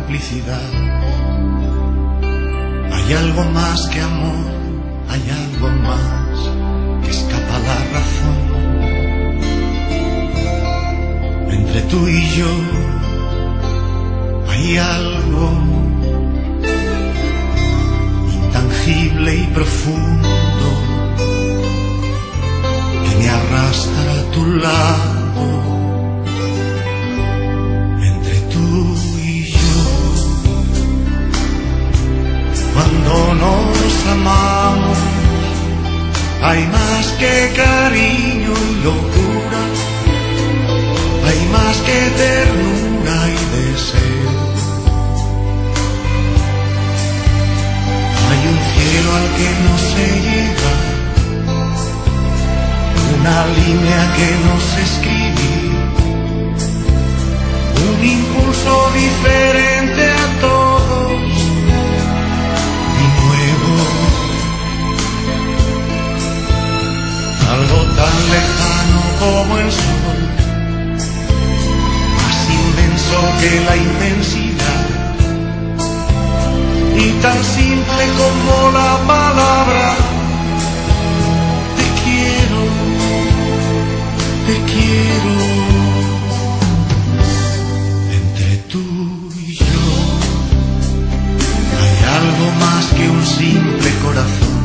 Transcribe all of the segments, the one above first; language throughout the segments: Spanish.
complicidad. Hay algo más que amor, hay algo más que escapa a la razón. Entre tú y yo hay algo intangible y profundo que me arrastra a tu lado. Entre tú y yo, cuando nos amamos, hay más que cariño y locura, hay más que ternura y deseo. Hay un cielo al que no se llega, una línea que no se escribe, un impulso diferente a todos y nuevo. Algo tan lejano como el sol, más inmenso que la inmensidad, y tan simple como la palabra te quiero, te quiero. Entre tú y yo hay algo más que un simple corazón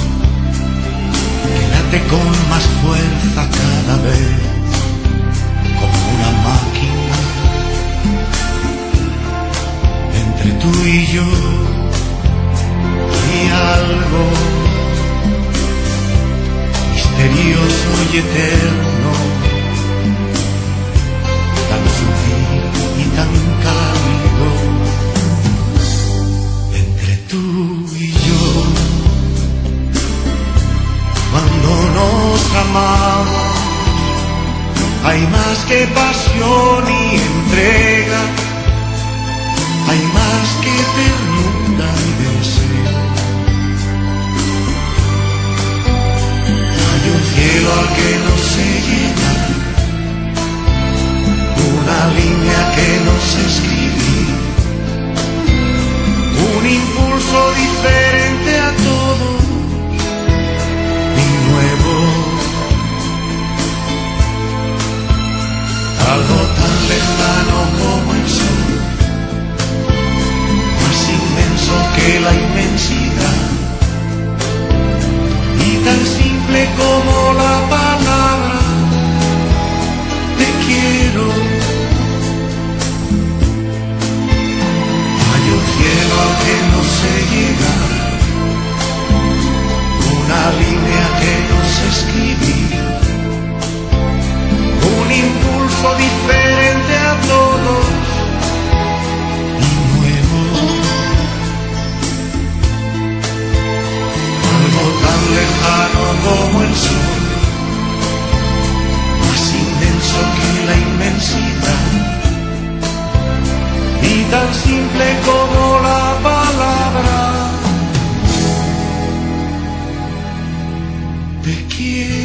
que late con más fuerza cada vez, como una máquina. Entre tú y yo hay algo misterioso y eterno, tan sutil y tan cálido. Entre tú y yo, cuando nos amamos, hay más que pasión y entrega, hay más que ternura y deseo. Hay un cielo al que no se llega, una línea que no se escribe, un impulso diferente a todos y nuevo. Algo tan lejano como el sol, más inmenso que la inmensidad, y tan simple como la palabra te quiero. Hay un cielo al que no se llega, una línea que no se escribe, un impulso diferente a todos y nuevo. Algo tan lejano como el sol, más inmenso que la inmensidad, y tan simple como la palabra te quiero.